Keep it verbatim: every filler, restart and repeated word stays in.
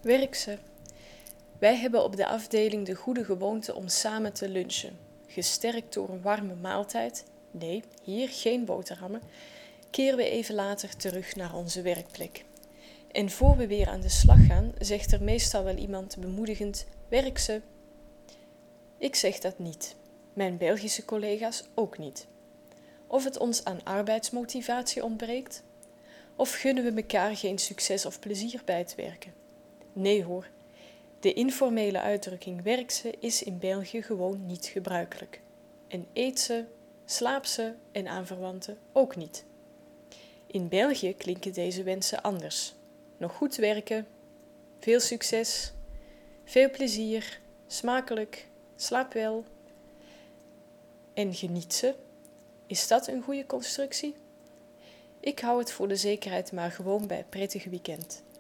Werk ze. Wij hebben op de afdeling de goede gewoonte om samen te lunchen. Gesterkt door een warme maaltijd, nee, hier geen boterhammen, keren we even later terug naar onze werkplek. En voor we weer aan de slag gaan, zegt er meestal wel iemand bemoedigend: werk ze. Ik zeg dat niet. Mijn Belgische collega's ook niet. Of het ons aan arbeidsmotivatie ontbreekt? Of gunnen we mekaar geen succes of plezier bij het werken? Nee hoor, de informele uitdrukking werk ze is in België gewoon niet gebruikelijk. En eet ze, slaap ze en aanverwanten ook niet. In België klinken deze wensen anders. Nog goed werken, veel succes, veel plezier, smakelijk, slaap wel en geniet ze. Is dat een goede constructie? Ik hou het voor de zekerheid maar gewoon bij prettig weekend.